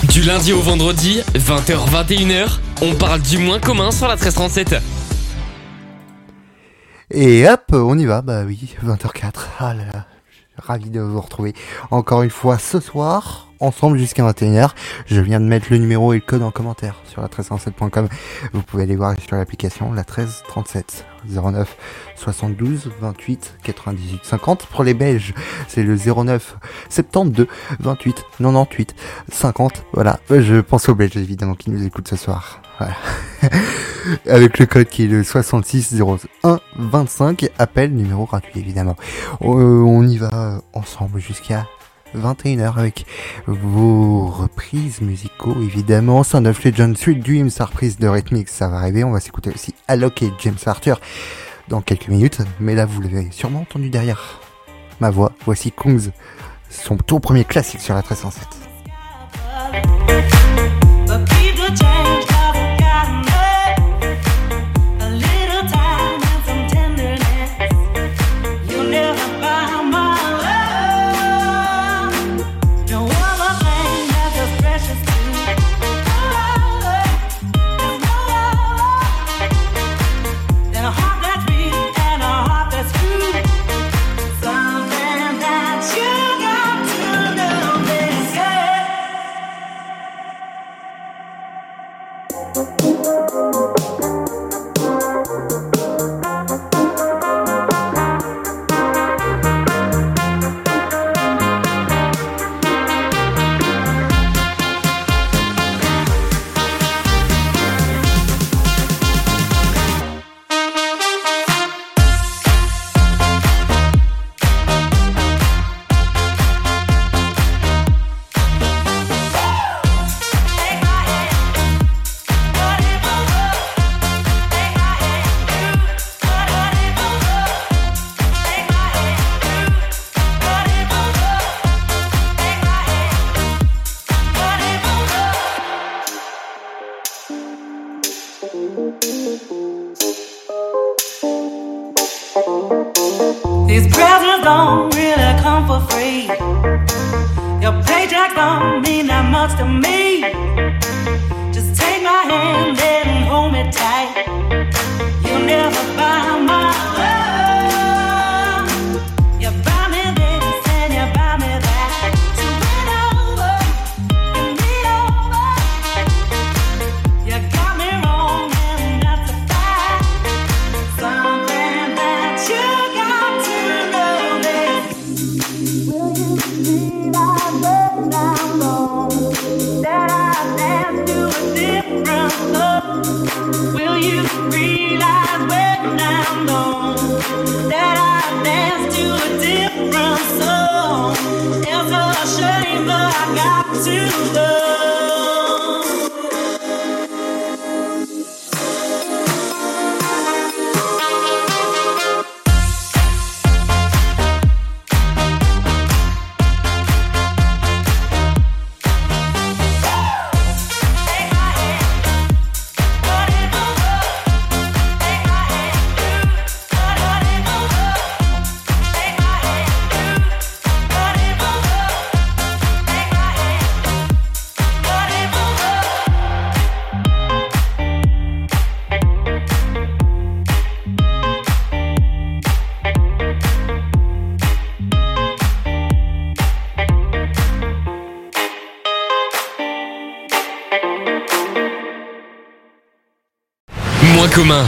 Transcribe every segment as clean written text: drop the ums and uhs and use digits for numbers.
Du lundi au vendredi, 20h-21h, on parle du moins commun sur la 1337. Et hop, on y va, bah oui, 20h04. Ah là là, je suis ravi de vous retrouver encore une fois ce soir, ensemble jusqu'à 21h. Je viens de mettre le numéro et le code en commentaire sur la 1337.com. Vous pouvez aller voir sur l'application la 1337 09 72 28 98 50. Pour les Belges, c'est le 09 72 28 98 50. Voilà, je pense aux Belges évidemment qui nous écoutent ce soir. Voilà. Avec le code qui est le 66 01 25, appel numéro gratuit évidemment. On y va ensemble jusqu'à 21h avec vos reprises musicaux évidemment. Son of Legend, Sweet Dreams, sa reprise de Rhythmix, ça va arriver. On va s'écouter aussi Alok et James Arthur dans quelques minutes, mais là vous l'avez sûrement entendu derrière ma voix. Voici Kungs, son tout premier classique sur la 1307. These presents don't really come for free. Your paycheck don't mean that much to me. Just take my hand and hold me tight. You'll never buy my love. You buy me this and you buy me that. So win over, and lean over. You got me wrong and that's a fact. Something that you got to know this. Will you realize when I'm gone that I dance to a different love? Will you realize when I'm gone that I dance to a different song? It's a shame, but I got to go. Moins commun.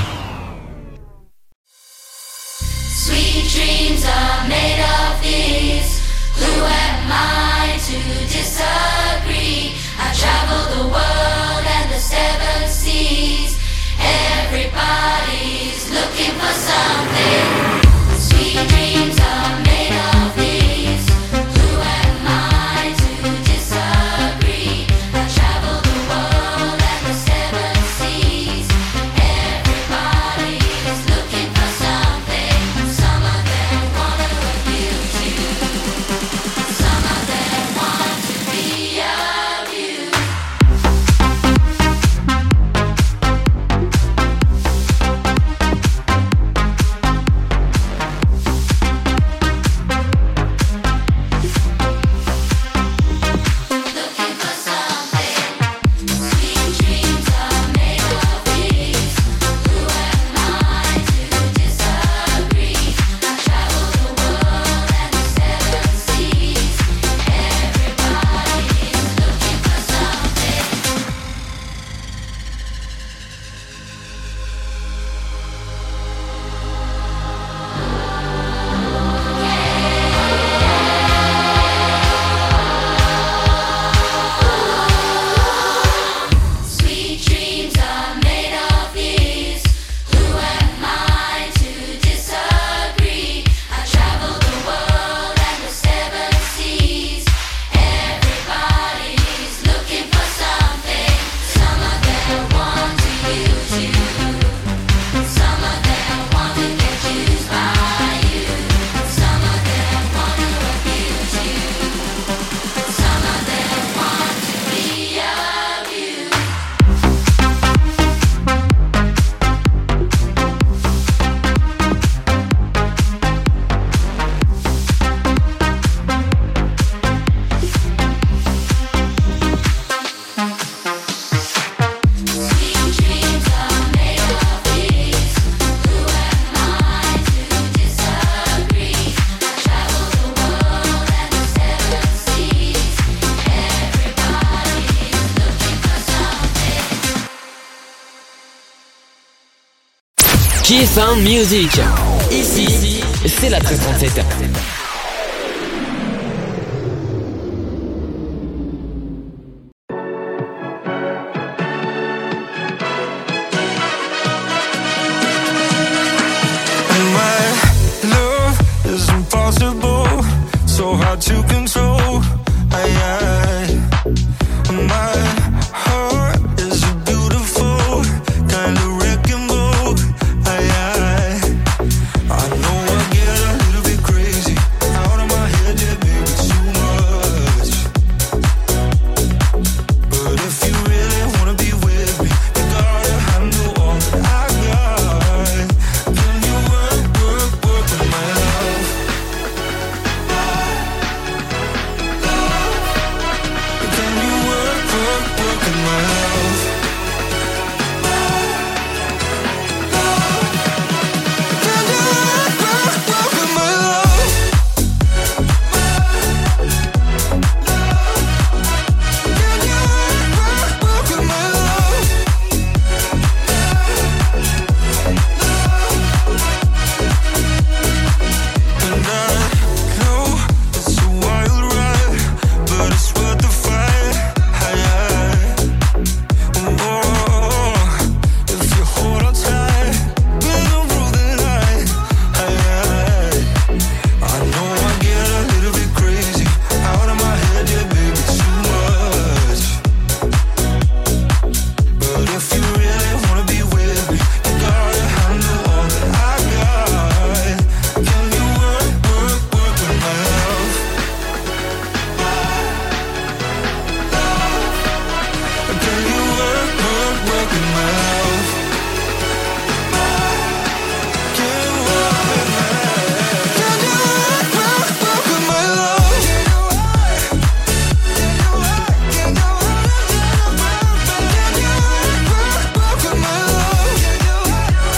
Sweet dreams are made of these. Who am I to disagree? I travel the world and the seven seas. Everybody's looking for something. Sweet dreams are made of these. Who am I to disagree? I travel the world and the seven seas. Everybody's looking for something. Some of them wanna abuse you. Some of them want to be abused. Key Sound Music. Ici, c'est la 1337. So hard to control. My heart is a beautiful kind of wrecking ball. I know I get a little bit crazy out of my head, yeah, baby, too much. But if you really wanna be with me, you gotta handle all that I got. Can you work with my love? Can you work with my love? Can you work with my love? Can you work with my love? And I know it's a wild ride, but it's worth the fight. If you hold on tight, we'll go through the night. I know I get a little bit crazy out of my head, yeah, baby, too much. But if you really wanna be with me, you gotta handle all that I got. Can you work with my love? Can you work with my love? Can you work with my love? Can you work with my love? Can you work with my love?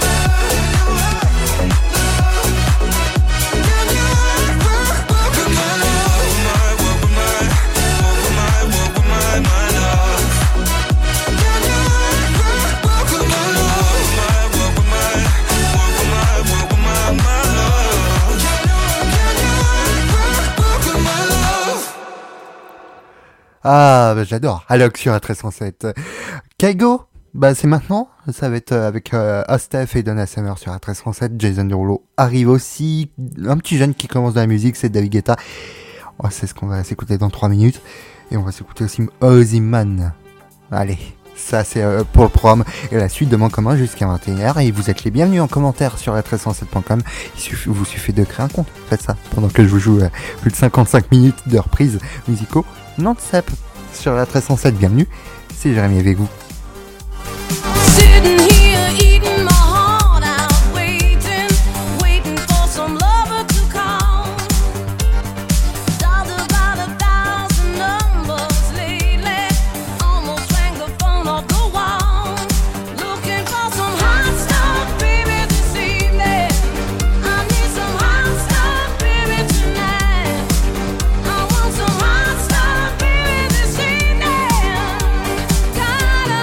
Ah, bah, j'adore. Alok sur A1307. Kaigo, bah c'est maintenant. Ça va être avec Ostef et Donna Summer sur A1307. Jason Derulo arrive aussi. Un petit jeune qui commence dans la musique, c'est David Guetta. Oh, c'est ce qu'on va s'écouter dans 3 minutes. Et on va s'écouter aussi Ozyman. Allez, ça c'est pour le programme. Et la suite de Mon Commun jusqu'à 21h. Et vous êtes les bienvenus en commentaire sur A1307.com. Vous suffit de créer un compte. Faites ça pendant que je vous joue plus de 55 minutes de reprises musicaux non-stop sur A1307. Bienvenue, c'est Jérémy avec vous. Sitting here eating my heart out, waiting for some lover to come. Dialed about 1,000 numbers lately, almost rang the phone off the wall. Looking for some hot stuff, baby, this evening. I need some hot stuff, baby, tonight. I want some hot stuff, baby, this evening. Gotta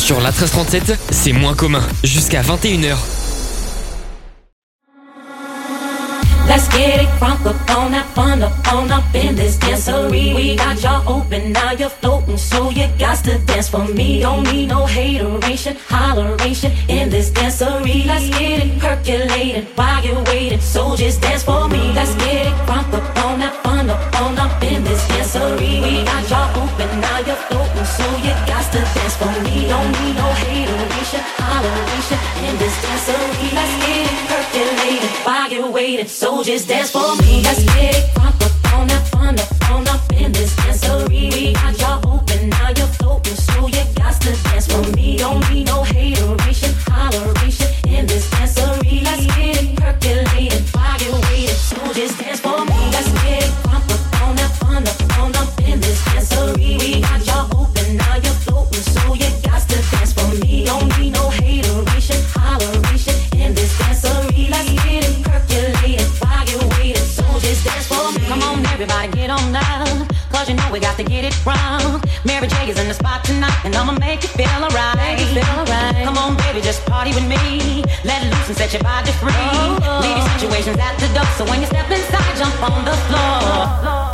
Sur la 1337, c'est moins commun. Jusqu'à 21h. Let's get it crunk up on that fun up in this dancery. We got y'all open, now you're floating, so you got to dance for me. Don't need no hateration, holleration in this dancery. Let's get it percolated while you're waiting, so just dance for me. Let's get it crunk up on that fun up in this dancery. We got y'all open, now you're floating, so you got to dance for me. Don't need no hateration, holleration in this dancery. Let's get it percolated while you're waiting, so just dance for me. Let's get it crunk up on that fun up in this dancery. We got y'all open, now you're floating, so you got to dance for me. Don't need no hateration, holleration in this dancery. Let's get it percolated while you're waiting, so just dance for me. Let's get it crunk up on that fun up in this dancery. We got y'all open, now you're floating, so you got to dance for me. Don't need no hateration, holleration in this dancery. Let's get it percolated while you're waiting, so just dance for me. Come on, everybody, get on down, cause you know we got to get it wrong. Mary J is in the spot tonight, and I'ma make you feel alright. Come on, baby, just party with me. Let loose and set your body free. Leave your situations at the door, so when you step inside, jump on the floor.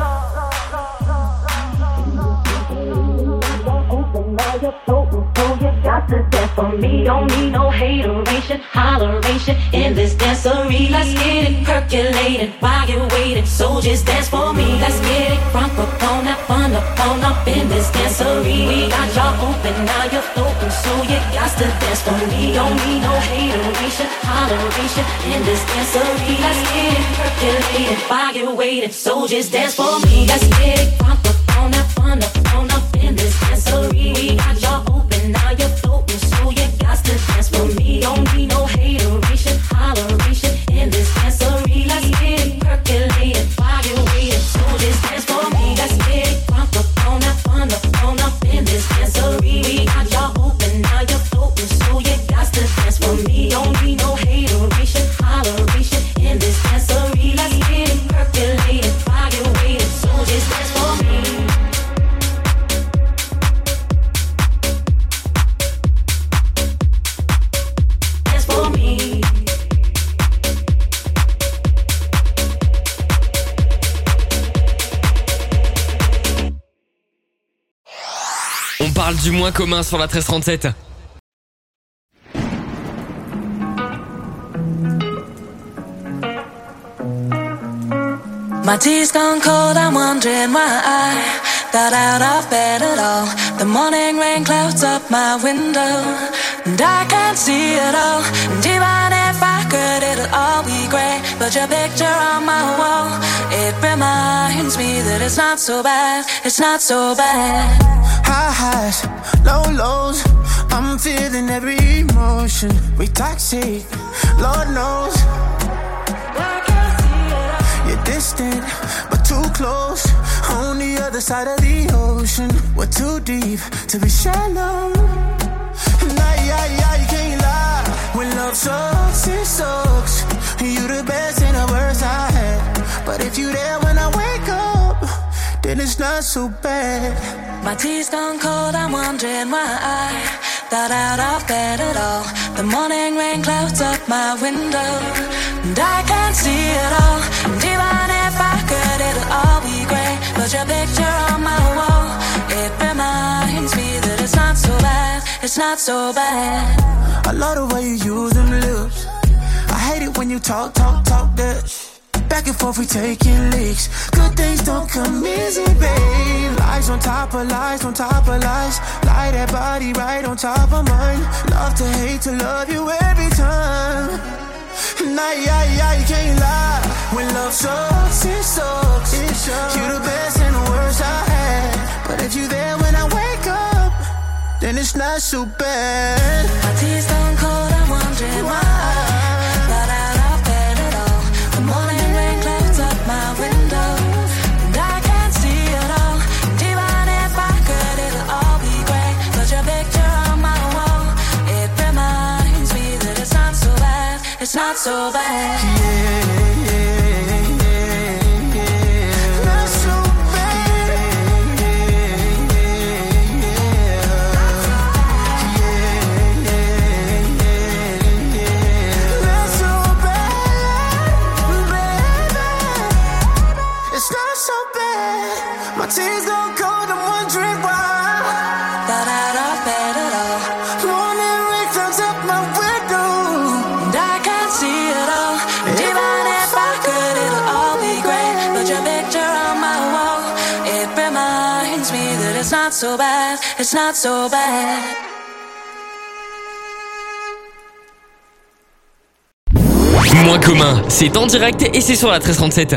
Got to dance for me. Don't need no hateration, holleration in this dancery. Let's get it percolated while you're waiting, so just dance for me. Let's get it crunk up on that fun up in this dancery. We got y'all open, now you're floating, so you got to dance for me. Don't need no hateration, holleration in this dancery. Let's get it percolated while you're waiting, so just dance for me. Let's get it crunk up on that fun up in this dancery. We got y'all open, now you're floating, so you got to dance for me. Don't need no hateration, holleration in this dancery. Let's get it percolated while you're waiting, so just dance for me. Let's get it crunk up on that fun up in this dancery. We got y'all open, now you're floating, so you got to dance for me. Don't need no hateration, holleration in this dancery. Let's get it percolated while you're waiting, so just dance for me. On parle du moins commun sur la 1337. My tea's gone cold, I'm wondering why I got out of bed at all. The morning rain clouds up my window, and I can't see it all. And even if I could, it'll all be grey. But your picture on my wall, it reminds me that it's not so bad, it's not so bad. High highs, low lows, I'm feeling every emotion. We toxic, Lord knows. You're distant, but too close. On the other side of the ocean, we're too deep to be shallow. Nah, yeah, you can't lie. When love sucks, it sucks. You the best and the worst I had. But if you there when I wake up, then it's not so bad. My tea's gone cold, I'm wondering why I got out of bed at all. The morning rain clouds up my window, and I can't see it all. And even if I could, it'll all be grey. But your picture on my wall, it reminds me that it's not so bad, it's not so bad. I love the way you use them lips. I hate it when you talk that. Back and forth we taking leaks. Good things don't come easy, babe. Lies on top of lies on top of lies. Lie that body right on top of mine. Love to hate to love you every time. Nah, yeah, you can't lie. When love sucks, it sucks. You the best and the worst I had. But if you there when I wake up, then it's not so bad. My tea's gone cold, I'm wondering why I got out of bed at all. The morning rain clouds up my window, and I can't see it all. And even if I could, it'll all be grey. But your picture on my wall, it reminds me that it's not so bad, it's not so bad. Not so bad. My tears go cold, I'm wondering why. Got out of bed at all. Morning rain clouds up my window, and I can't see it all. And even if I could, it'll all be great. Put your picture on my wall. It reminds me that it's not so bad. It's not so bad. Moins commun, c'est en direct et c'est sur la 1337.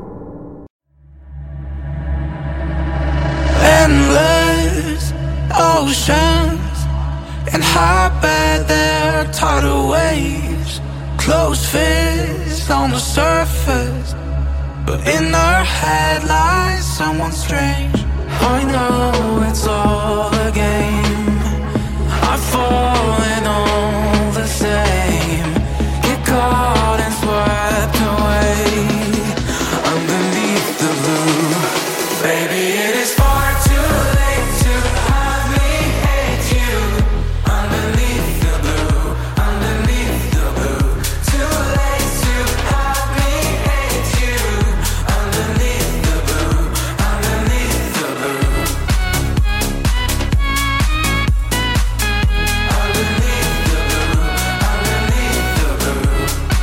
Endless oceans and how bad their tidal waves. Closed fists on the surface, but in her head lies someone strange. I know it's all a game. I've fallen all the same. Get caught and swept away underneath the blue. Baby, it is far too late to have me hate you. Underneath the blue, underneath the blue. Too late to have me hate you. Underneath the blue, underneath the blue. Underneath the blue, underneath the blue.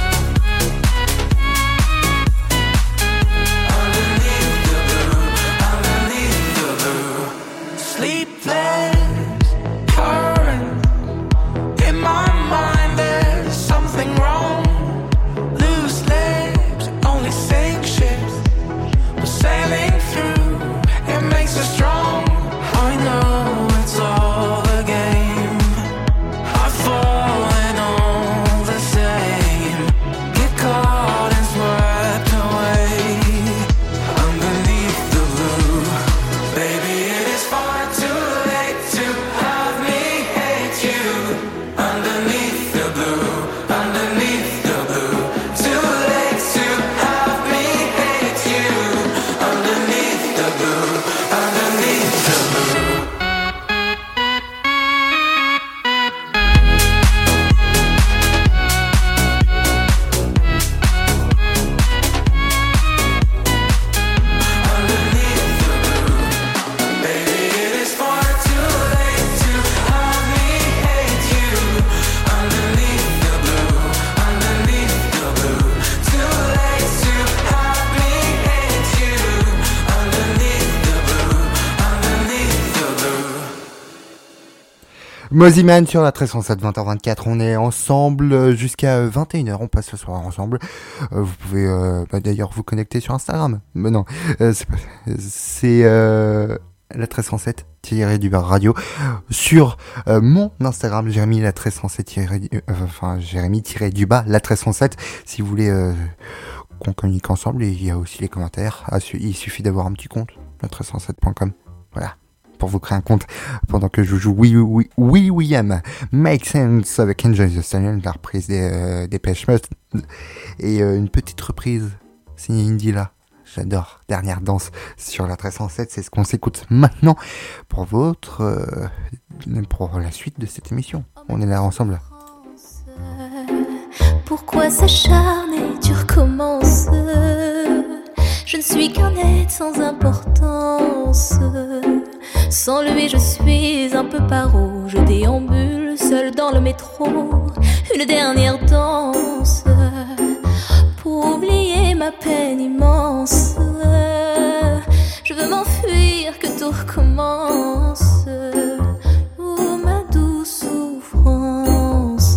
Underneath the blue, underneath the blue. Sleepless, current. In my mind there's something wrong. Loose lips, only sink ships. But sailing through, it makes us strong. I know it's all a game. I've fallen all the same. Get caught and swept away underneath the blue. Baby, it is far too late to have me hate you. Underneath the blue, underneath the blue. Too late to have me hate you. Underneath the blue, underneath the blue. Underneath the blue. Baby, it is far too late to have me hate you. Underneath the blue, underneath the blue. Too late to have me hate you. Underneath the blue, underneath the blue. Moziman sur la 1307, 20h24, on est ensemble jusqu'à 21h, on passe ce soir ensemble. Vous pouvez d'ailleurs vous connecter sur Instagram. Mais non, c'est la 1307 du bar radio sur mon Instagram, Jérémy la 1307 Jérémy du bas la 1307 si vous voulez qu'on communique ensemble. Et il y a aussi les commentaires. Il suffit d'avoir un petit compte, la 1307.com. Voilà. Pour vous créer un compte pendant que je joue William Make Sense avec Enjoy the Silence, la reprise des Depeche Mode, et une petite reprise signée Indila. J'adore. Dernière danse sur la 1307, c'est ce qu'on s'écoute maintenant pour pour la suite de cette émission. On est là ensemble. Pourquoi s'acharner, tu recommences. Je ne suis qu'un être sans importance. Sans lui je suis un peu paro. Je déambule seul dans le métro. Une dernière danse pour oublier ma peine immense. Je veux m'enfuir, que tout recommence. Oh ma douce souffrance.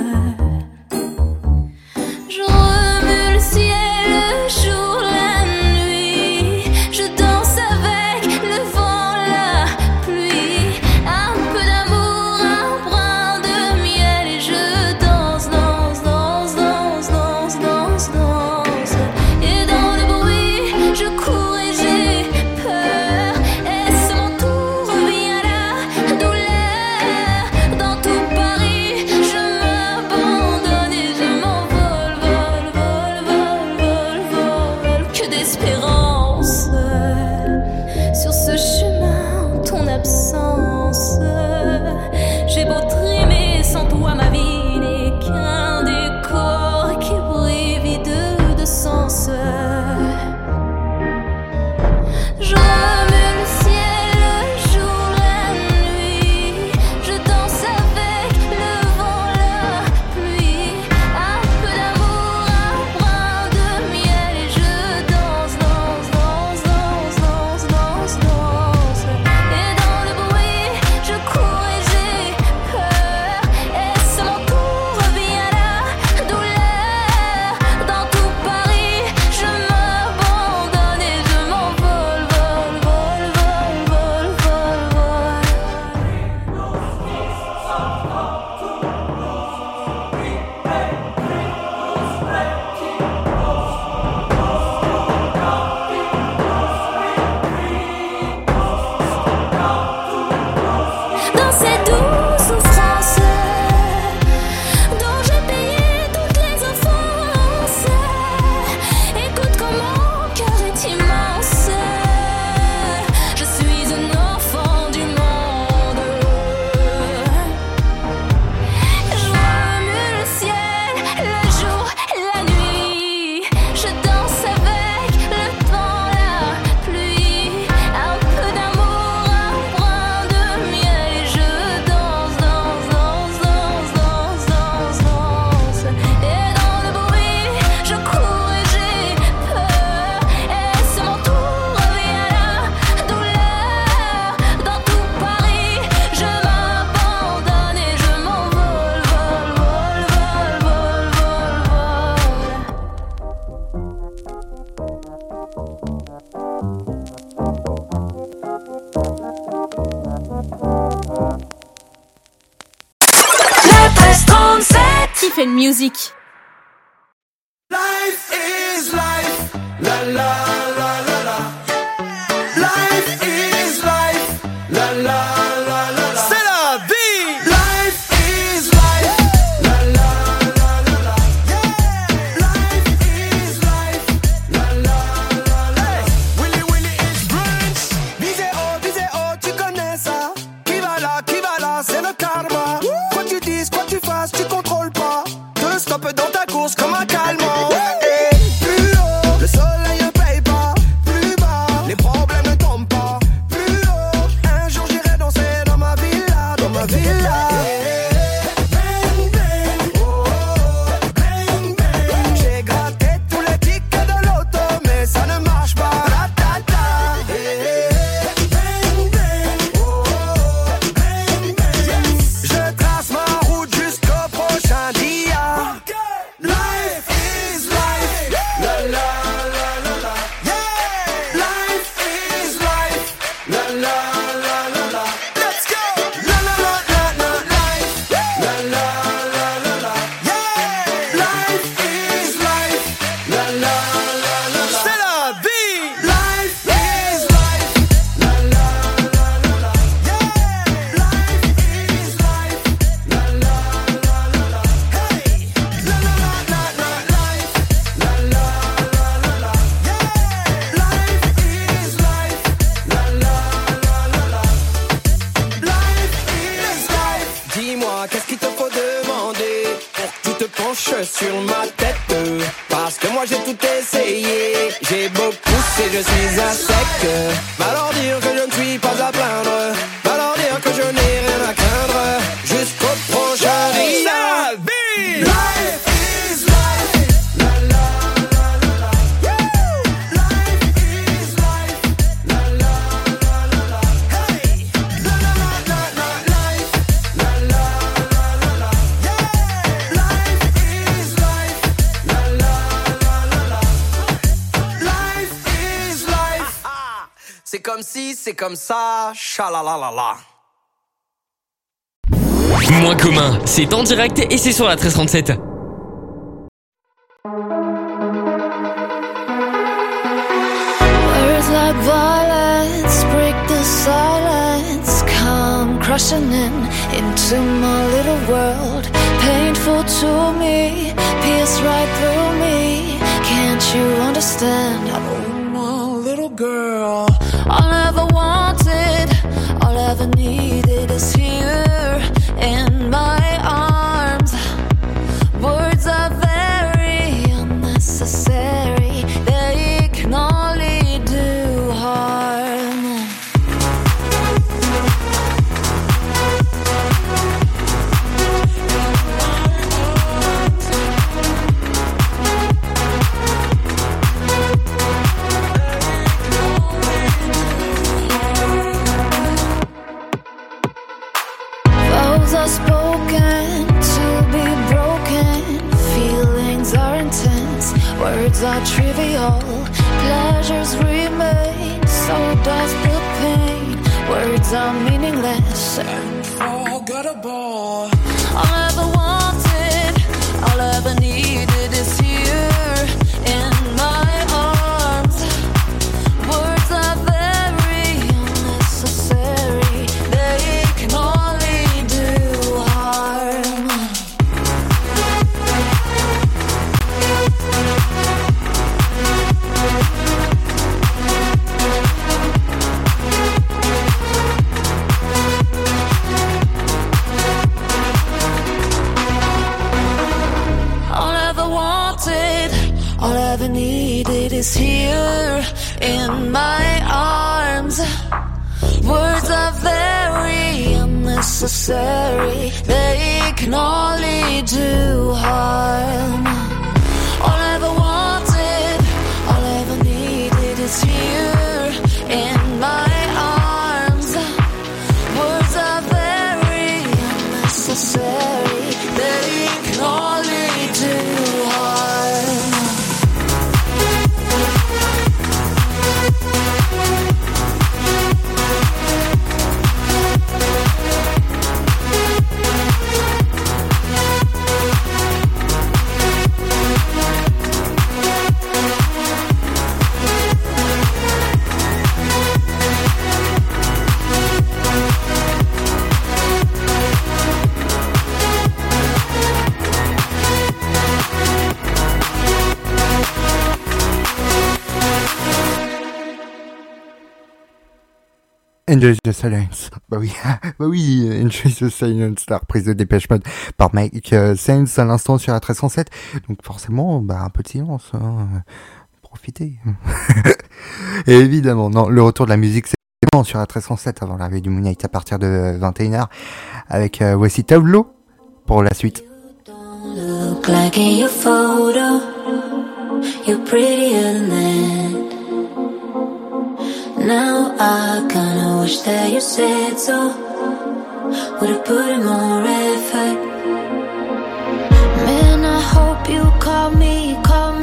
Je remue le ciel, le jour, la nuit. Je danse avec le vent, la pluie. Un peu d'amour, un brin de miel. Et je danse, danse, danse, danse, danse, danse, danse. Et dans le bruit, je cours et j'ai peur. Est-ce mon tour? Different Music. Life is life, la la la la la. Life is life, la la la la la. C'est la vie. Life is life, la la la la la. Life is life, la la la la la. Willy Willy is brunch. Visez haut, tu connais ça. Qui va là, c'est le karma. Quoi tu dises, quoi tu fasses, tu contrôles pas. Te stoppe dans ta course comme un calmant. Plus haut, le soleil ne paye pas. Plus bas, les problèmes ne tombent pas. Plus haut, un jour j'irai danser dans ma villa, dans ma villa. Bang bang, oh oh, bang bang. J'ai gratté tous les tickets de l'auto, mais ça ne marche pas. Ta-ta-ta. Bang bang, oh oh, bang bang. Je trace ma route jusqu'au prochain dia. Life is life, la la la la la. Yeah, life is life, la la la la la. Let's go, la la la la la. Life, la la la la la. Yeah, life is life, la la la la la. C'est la vie. Life is life, la la la la la. Yeah, life is life, la la la la la. Hey, la la la la la. Life, la la la la la. Yeah, life is life, la la la la la. Life is life. Dis-moi, qu'est-ce qu'il te faut demander pour que tu te penches sur ma tête? Parce que moi j'ai tout essayé, j'ai beau pousser, je suis un sec. Va leur dire que je ne suis pas à plaindre, va leur dire que je n'ai rien à craindre. Jusqu'au prochain dia. Life is life, la la la la la. Yeah, life is life, la la la la la. Hey, la la la la la. Life, la la la la la. Yeah, life is life, la la la la la. Life is life. C'est comme si, c'est comme ça, chalalalala. Moins commun, c'est en direct et c'est sur la 1337. Words like violence break the silence, come crushing into my little world. Painful to me, pierce right through me. Can't you understand? I'm a little girl. All I ever wanted, all I ever needed is here in my arms. Words are very unnecessary, they can only do harm. Vows are spoken to be broken. Feelings are intense, words are trivial. Pleasures remain, so does the pain. Words are meaningless and forgettable. All I ever wanted, all I ever needed is here in my arms. Words are very unnecessary, they can only do harm. All I ever wanted, all I ever needed is here in my arms. Words are very unnecessary, they can only do harm. All I ever wanted, all I ever needed is here in my arms. Words are very unnecessary, they can only do harm. Enjoy the Silence. Bah oui, bah oui, Enjoy the Silence, la reprise de Dépêche Mode par Mike Sense à l'instant sur la 1307. Donc forcément, bah un peu de silence, hein. Profitez. Et évidemment, non, le retour de la musique, c'est bon sur la 1307 avant l'arrivée du Moon Knight à partir de 21h avec voici Tableau pour la suite. Look like in your photo, you're prettier than that. Now I kinda wish that you said so. Would've put in more effort. Man, I hope you call me,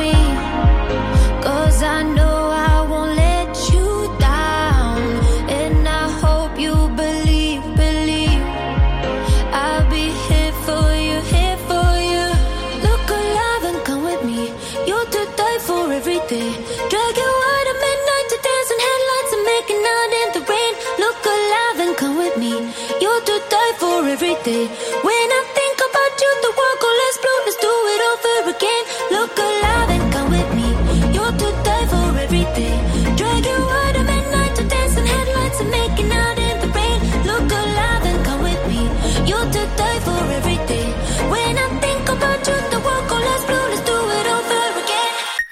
cause I know I won't let you down. And I hope you believe, I'll be here for you, Look alive and come with me, you're to die for every day. Drag you out at midnight to dance in headlights and making out in the rain. Look alive and come with me, you're to die for every day. When I think about you, the world goes less blue, let's do it over again. Look alive and come with me, you're to die for every day. Drag you out at midnight to dance in headlights and making out in the rain. Look alive and come with me, you're to die for every day. When I think about you, the world goes less blue, let's do it over again.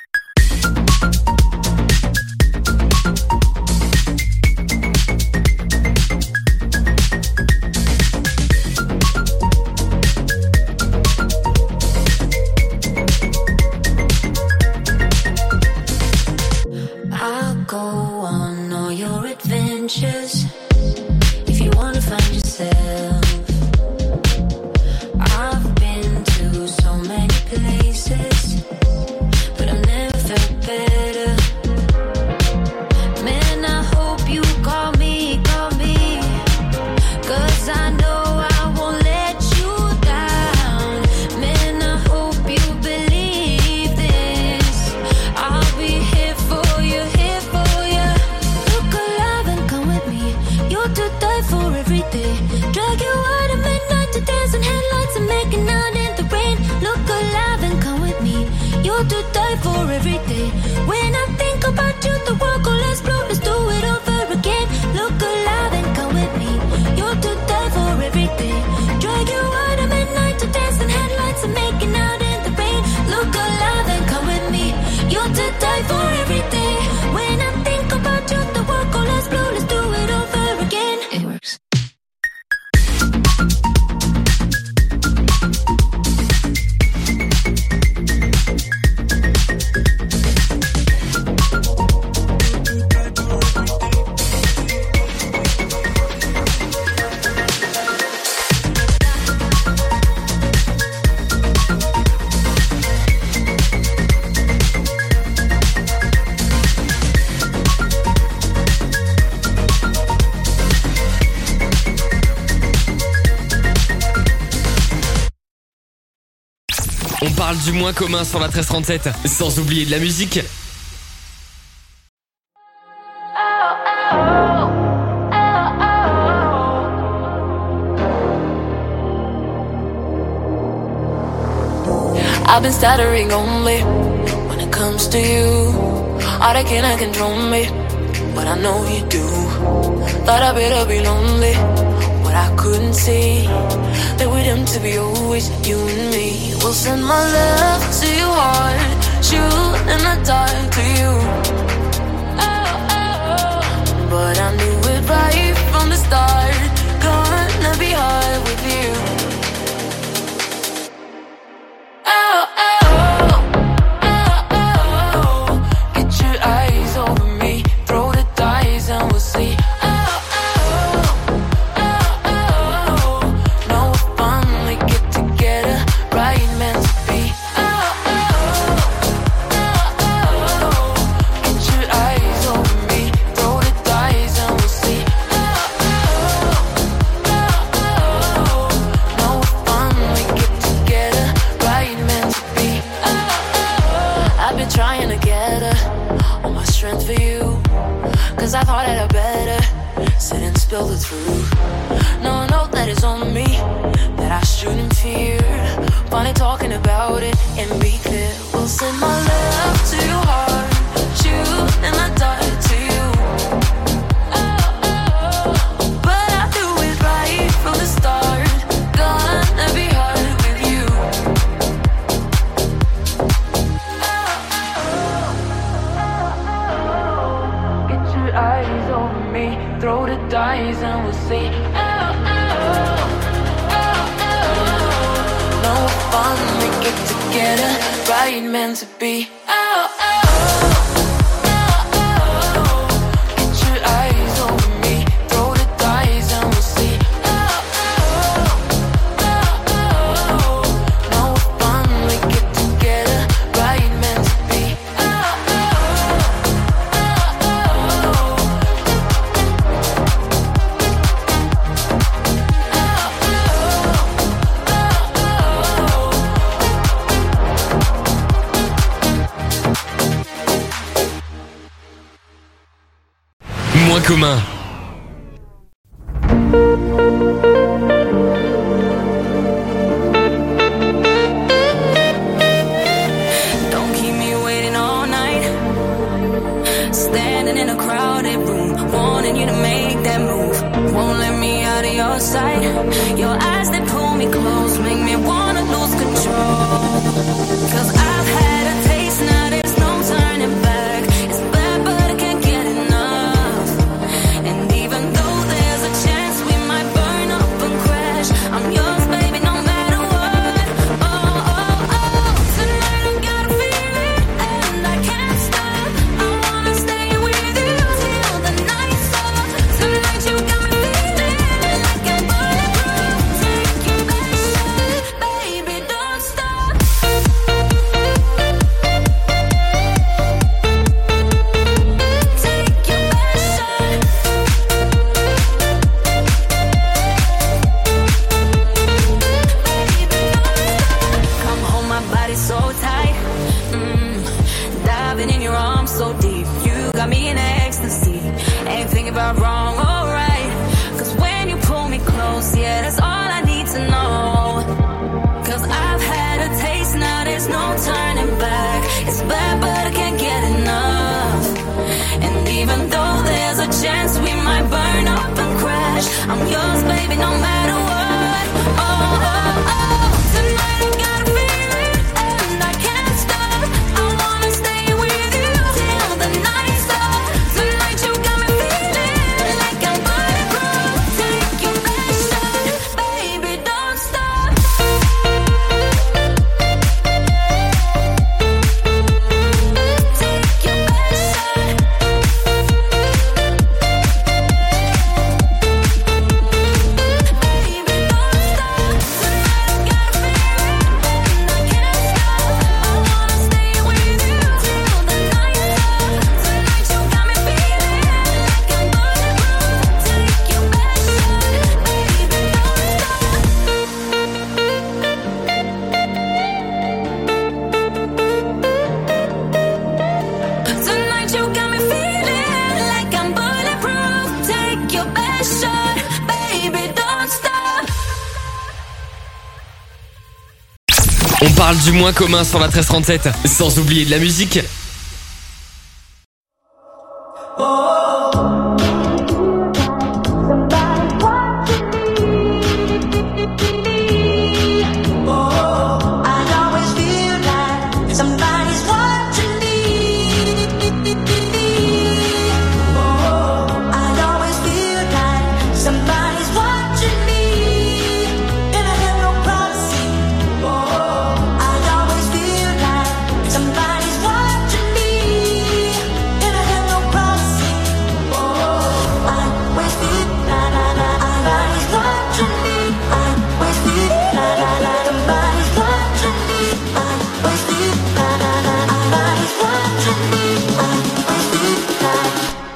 I'll go on all your adventures if you wanna find yourself. I've been to so many places, but I've never felt better. Man, I hope you call me, cause I know I won't let you down. Man, I hope you believe this, I'll be here for you, Look alive and come with me, you're to die for every day. Drag you out at midnight to dance in headlights and making out in the rain. Look alive and come with me, you're to die for every day. When I think about you, the world goes less blue, let's do it over again. Look alive and come with me, you're to die for every day. Drag you out at midnight to dance in headlights and making out in the rain. Look alive and come with me, you're to die for every day. When I think about you, the world goes less blue, let's do it over again. It works. On parle du moins commun sur la 1337, sans oublier de la musique. I've been stuttering only when it comes to you. All that cannot control me, but I know you do. Thought I better be lonely, what I couldn't see. That we're doomed to be always you and me. We'll send my love to your heart, shoot in the dark to you. But I knew it right from the start, gonna be hard with you. Get your eyes over me, throw the dice and we'll see. Know we'll finally get together, right meant to be. Get your eyes over me, throw the dice and we'll see. Know we'll finally get together, right meant to be. I've been trying to gather all my strength for you, cause I thought that I better sit and spill the truth. No, no, that is on me, that I shouldn't fear. Finally talking about it and be clear. We'll send my love to your heart, shoot in the dark to you. me. Throw the dice and we'll see. No fun, we get together, right meant to be. Get your eyes over me, throw the dice and we'll see. No fun, we get together, right meant to be. Moins commun. Don't keep me waiting all night. Standing in a crowded room, wanting you to make that move. Won't let me out of your sight. Your eyes that pull me close, make me wanna lose control. 'Cause I've had a taste, now there's no turning back. It's bad, but I can't get enough. And even though there's a chance we might burn up and crash, I'm yours, baby, no matter what. Oh, oh, oh. Tonight I got a feeling and I can't stop. I wanna stay with you till the night's up. Tonight you got me feeling like I'm bulletproof. Take your best shot, baby, don't stop. Take your best shot. Come hold my body so tight. Diving in your arms so deep. You got me in ecstasy. Ain't thinking about wrong or right. 'Cause when you pull me close, yeah, that's all I need to know. 'Cause I've had a taste, now there's no turning back. It's bad, but I can't get enough. And even though there's a chance we might burn up and crash, I'm yours, baby, no matter what. Oh, oh, oh. Tonight I got a feeling and I can't stop. I wanna stay with you till the night's up. Tonight you got me feeling like I'm bulletproof. Take your best shot, baby, don't stop. Take your best shot. Baby, don't stop. Tonight I got a feeling and I can't stop. I wanna stay with you till the night's up. Tonight you got me feeling like I'm bulletproof. Take your best shot, baby, don't stop. Tonight you got me feeling like I'm bulletproof. Take your best shot, baby, don't stop. On parle du moins commun sur la 1337, sans oublier de la musique. I always feel like somebody's watching me. I always feel like somebody's watching me, and I have no privacy. I always feel like somebody's watching me, and I have no privacy. I always feel like somebody's watching me. I always feel like somebody's watching me. I always feel like somebody's watching me. I always feel like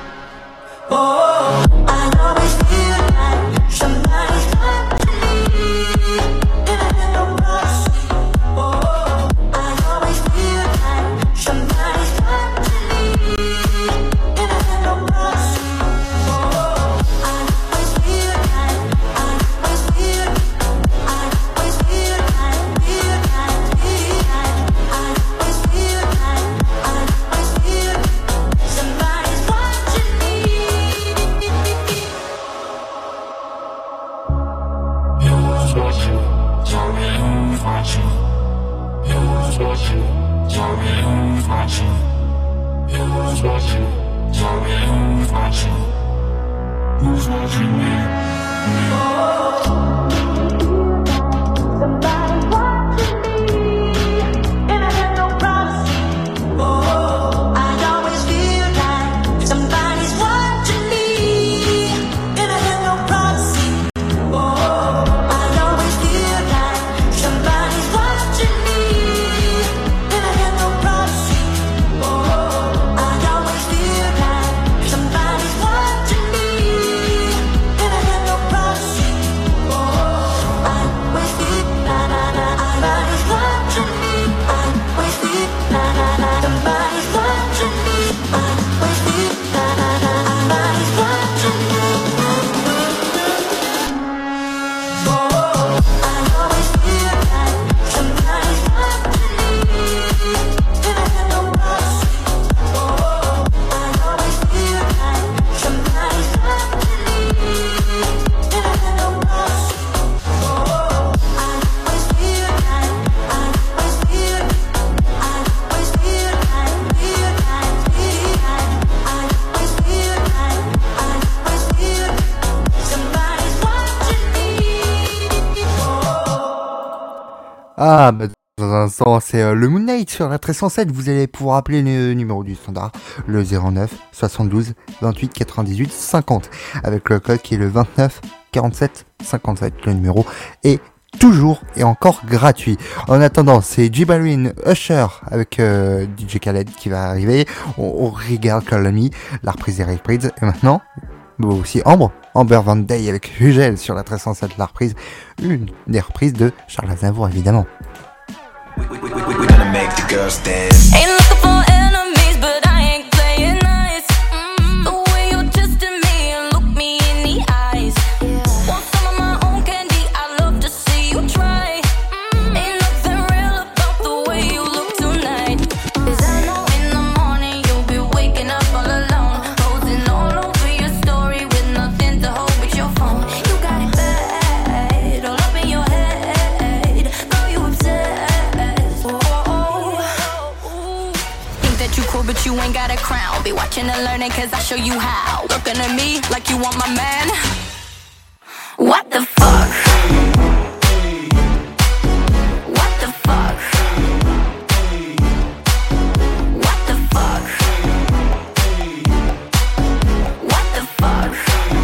I always feel like somebody's watching me, and I have no privacy. I always feel like somebody's watching me, and I have no privacy. I always feel like I always feel I always feel like I always feel somebody's watching me. Who's watching? Tell me who's watching. Who's watching? Tell me who's watching. Who's watching? Tell me who's watching. who's watching me? Somebody's watching me, and I have no privacy. I always feel like somebody's watching me, and I have no privacy. I always feel like somebody's watching me, and I have no privacy. I always feel like somebody's watching me, and I have no privacy. I always feel somebody's watching me. I always feel somebody's watching me. I always feel somebody's watching me. I always feel like somebody's watching me, and I have no privacy. I always feel like somebody's watching me, and I have no privacy. I always feel like somebody's watching me. Ah, bah, dans un instant, c'est le Moonlight sur la 1307. Vous allez pouvoir appeler le numéro du standard, le 09 72 28 98 50, avec le code qui est le 29 47 57. Le numéro est toujours et encore gratuit. En attendant, c'est J Balvin, Usher avec DJ Khaled qui va arriver. On regarde Calamy, la reprise des reprises. Et maintenant, bon, aussi Amber Van Day avec Hugel sur la 1307, la reprise, une des reprises de Charles Aznavour évidemment. We're gonna make the girls dance. Ain't looking for enemies, but I ain't playing nice. The way you testing me and look me in the eyes. Want some of my own candy? I love to see you try. Ain't nothing real about the way you look tonight. 'Cause I know in the morning you'll be waking up all alone, posing all over your story with nothing to hold but your phone. You got it bad, all up in your head. Girl, you obsessed. Think that you cool, but you ain't got a crown. Be watching and learning, 'cause I show you how. Looking at me like you want my man. What the fuck? What the fuck? What the fuck? What the fuck?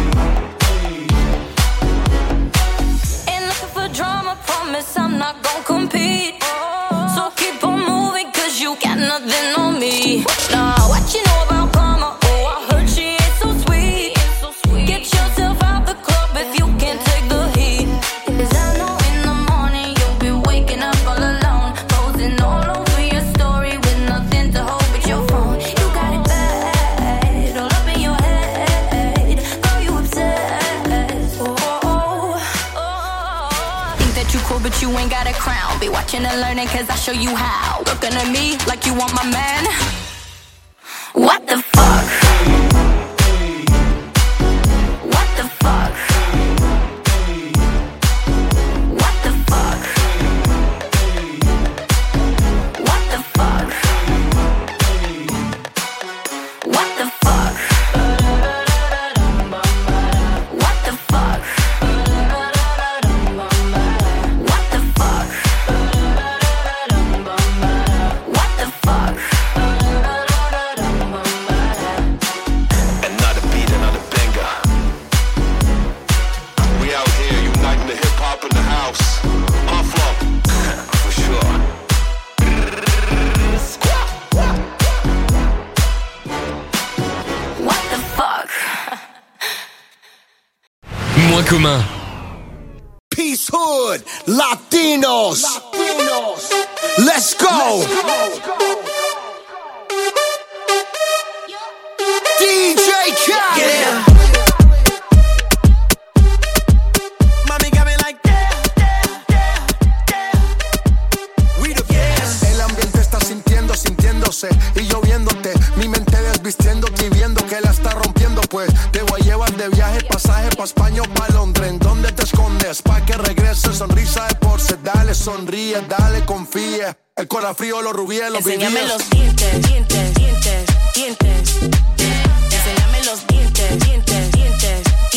Ain't looking for drama, promise I'm not gon' compete. So keep on moving, 'cause you got nothing on me. Nah, what you know about karma? Oh, I heard she ain't so sweet. Get yourself out the club if you can't take the heat. 'Cause I know in the morning you'll be waking up all alone, posing all over your story with nothing to hold but your phone. You got it bad, all up in your head. Girl, you obsessed. Think that you cool, but you ain't got a crown. Be watching and learning, 'cause I show you how. Looking at me like you want my man. What the fuck? What the fuck? What the fuck? What the fuck? What the fuck? What the fuck? What the fuck? What the fuck? Another beat, another banger. We out here uniting the hip hop in the house. On flow, for sure. What the fuck? Moins commun. Peace Hood, Latinos. Let's go. DJ Khaled. Yeah. Mami got me like We the best. El ambiente está sintiéndose y yo viéndote. Mi mente desvistiéndote y viendo que la está rompiendo. Pues te voy a llevar de viaje, pasaje pa' España o pa' Londres. ¿En dónde te escondes? Pa' que regrese, sonrisa de porce. Dale, sonríe, dale, confía. El corazón frío, los rubíes, los Enséñame vivíes. los dientes, dientes, dientes, dientes. Enséñame los dientes, dientes, dientes,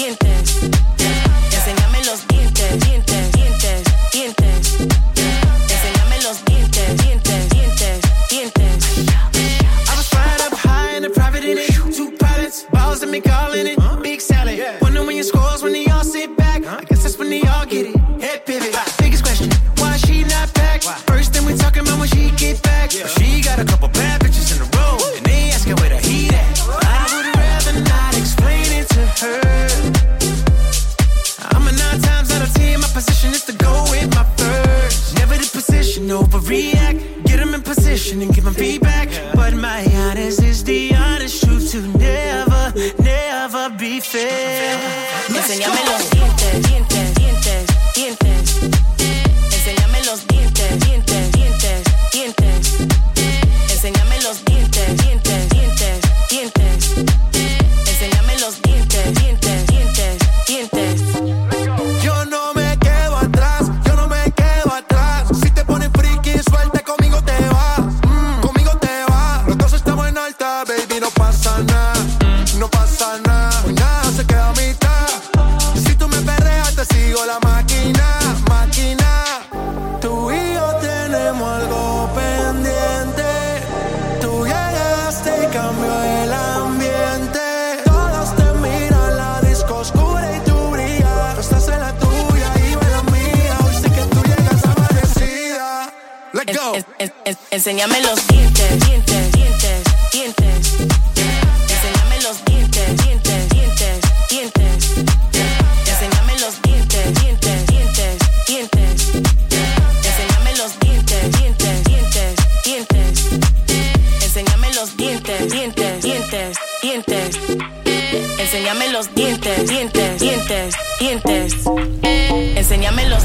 Swinging scores when they all sit back. I guess that's when they all get it. Head pivot. Biggest question, why she not back? First thing we talking about when she get back. But she got a couple bad bitches in a row, and they asking where the heat at. I would rather not explain it to her. I'm a 9 times out of 10, my position is to go with my first. Never the position, overreact. Get them in position and give them feedback. But my honest is the honest truth to never, never be fair. Enséñame los dientes, dientes, dientes, dientes. Enséñame los dientes, dientes, dientes, dientes. Enséñame los dientes, dientes, dientes, dientes. Enséñame los dientes, dientes, dientes, dientes. Yo no me quedo atrás, yo no me quedo atrás. Si te pones friki, suelta, conmigo te vas. Conmigo te vas. Los dos estamos en alta, baby, no pasa nada. No pasa nada, hoy nada se queda a mitad. Si tú me perreas, te sigo la máquina, máquina. Tú y yo tenemos algo pendiente. Tú llegaste y cambió el ambiente. Todos te miran, la disco oscura y tú brillas. Tú estás en la tuya y yo en la mía. Hoy sé que tú llegas amanecida. Let's go. Enséñame los dientes, dientes, dientes, dientes. Enséñame los dientes, dientes, dientes, dientes. Enséñame los dientes, dientes, dientes, dientes. Enséñame los dientes, dientes, dientes, dientes. Enséñame los dientes, dientes, dientes, dientes. Enséñame los dientes, dientes, dientes, dientes. Enséñame los.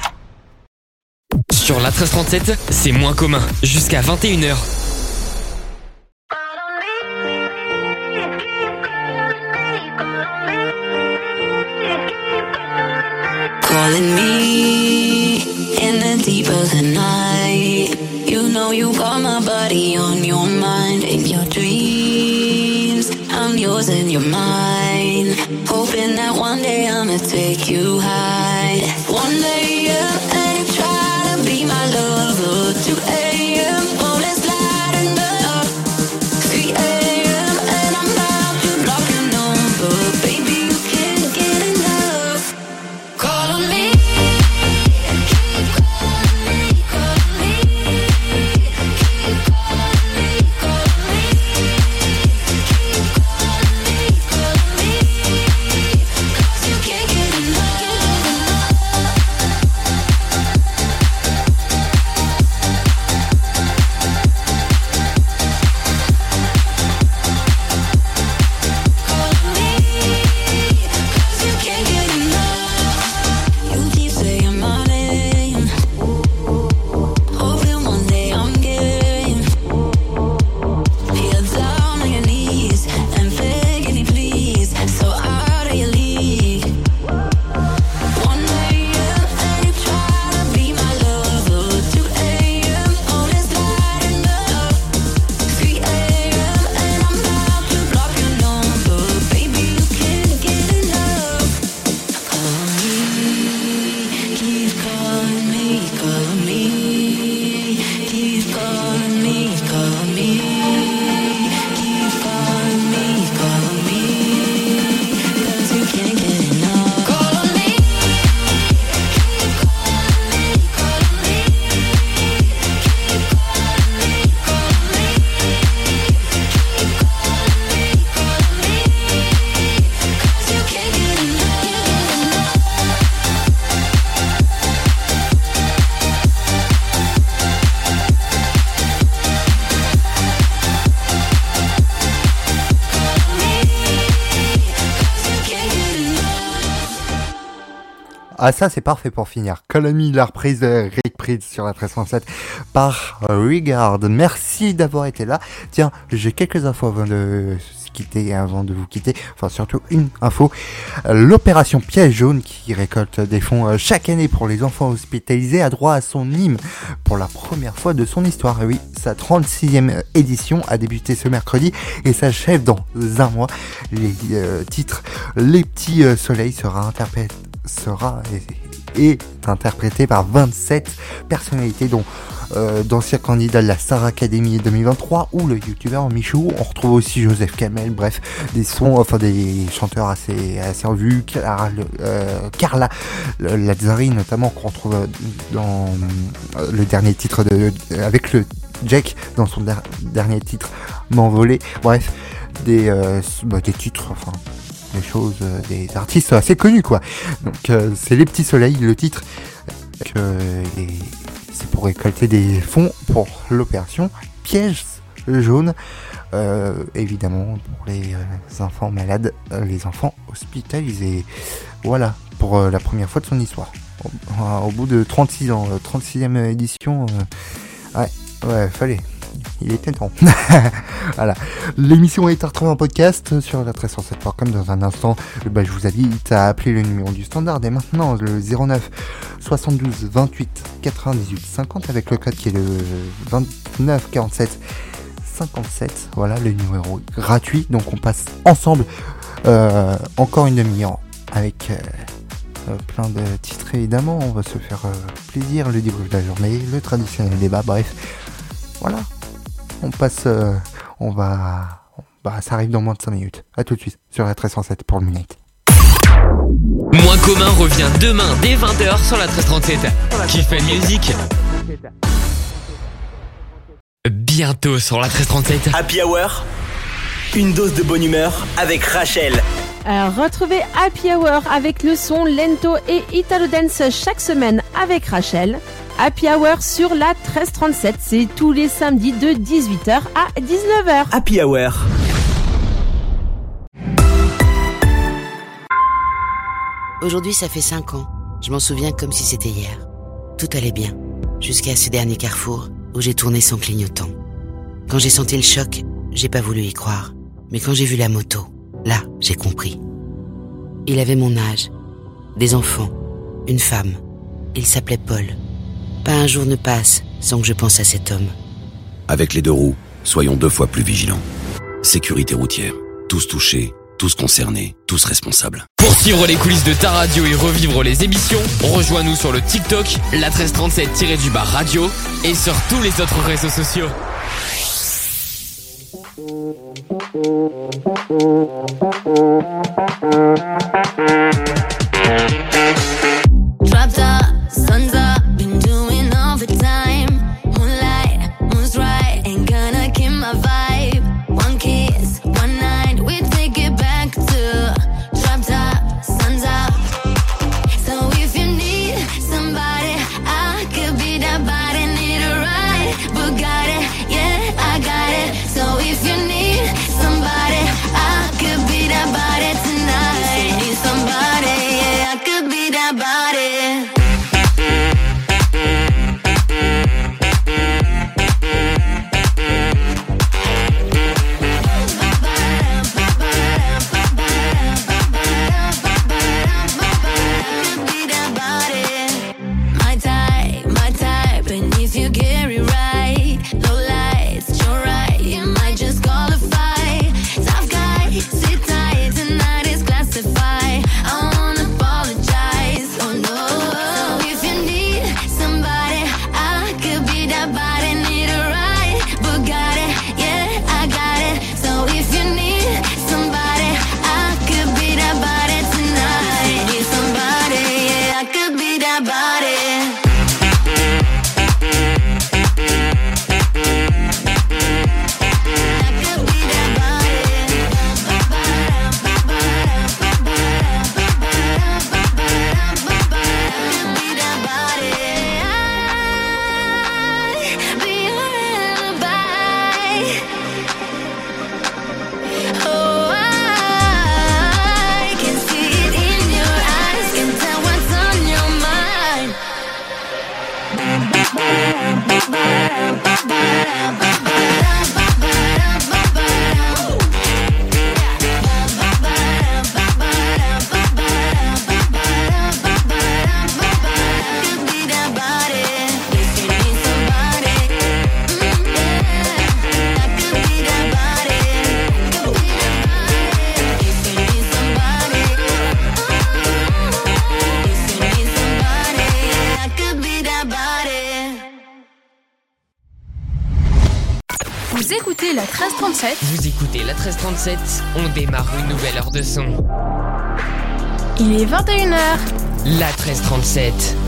Sur la 1337, c'est moins commun. Jusqu'à 21h. Calling me in the deep of the night. You know you got my body on your mind. In your dreams, I'm yours and you're mine. Hoping that one day I'ma take you high. 1 a.m. and you try to be my lover. 2 a.m. oh let's lighten up. 3 a.m. and I'm about to block your number. Baby you can't get enough. Call on me. Ah ça c'est parfait pour finir. Colony, la reprise de Rick Pritz sur la 1337 par Regard. Merci d'avoir été là. Tiens, j'ai quelques infos avant de vous quitter, enfin surtout une info. L'opération Piège Jaune qui récolte des fonds chaque année pour les enfants hospitalisés a droit à son hymne pour la première fois de son histoire. Et oui, sa 36e édition a débuté ce mercredi et s'achève dans un mois. Les titres Les Petits Soleils sera interprété par 27 personnalités dont d'anciens candidats de la Star Academy 2023 ou le youtubeur Michou. On retrouve aussi Joseph Kamel, bref, des chanteurs assez en vue, Carla Lazzari notamment, qu'on retrouve dans le dernier titre avec le Jack dans son dernier titre M'envoler. Bref, des titres, des choses, des artistes assez connus quoi. Donc c'est Les Petits Soleils, le titre, c'est pour récolter des fonds pour l'opération Piège Jaune, évidemment pour les enfants malades, les enfants hospitalisés. Voilà, pour la première fois de son histoire. Au bout de 36 ans, 36e édition, ouais, fallait. Il était temps. Voilà. L'émission est à retrouver en podcast sur la 1307.com. Dans un instant, je vous invite à appeler le numéro du standard dès maintenant, le 09 72 28 98 50 avec le code qui est le 29 47 57. Voilà, le numéro gratuit. Donc on passe ensemble encore une demi-heure avec plein de titres évidemment. On va se faire plaisir, le débrief de la journée, le traditionnel débat, bref. Voilà, on passe, ça arrive dans moins de 5 minutes. A tout de suite sur la 1307 pour le Midnight. Moins commun revient demain dès 20h sur la 1337. Qui fait musique bientôt sur la 1337. Happy Hour, une dose de bonne humeur avec Rachel. Alors, retrouvez Happy Hour avec le son lento et Italo Dance chaque semaine avec Rachel. Happy Hour sur la 1337, c'est tous les samedis de 18h à 19h. Happy Hour. Aujourd'hui, ça fait 5 ans. Je m'en souviens comme si c'était hier. Tout allait bien, jusqu'à ce dernier carrefour où j'ai tourné sans clignotant. Quand j'ai senti le choc, j'ai pas voulu y croire. Mais quand j'ai vu la moto, là, j'ai compris. Il avait mon âge, des enfants, une femme. Il s'appelait Paul. Pas un jour ne passe sans que je pense à cet homme. Avec les 2 roues, soyons 2 fois plus vigilants. Sécurité routière, tous touchés, tous concernés, tous responsables. Pour suivre les coulisses de ta radio et revivre les émissions, rejoins-nous sur le TikTok, la 1337-radio et sur tous les autres réseaux sociaux. Dropped up, sun's up, been doing overtime. Moonlight, moon's right, ain't gonna kill my vibe. One kiss, one night, we take it back to dropped up, sun's up. So if you need somebody, I could be that body. Need a ride, Bugatti, yeah, I got it. So if you need somebody, I could be that body tonight. Need somebody. Vous écoutez la 1337. Vous écoutez la 1337, on démarre une nouvelle heure de son. Il est 21h. La 1337.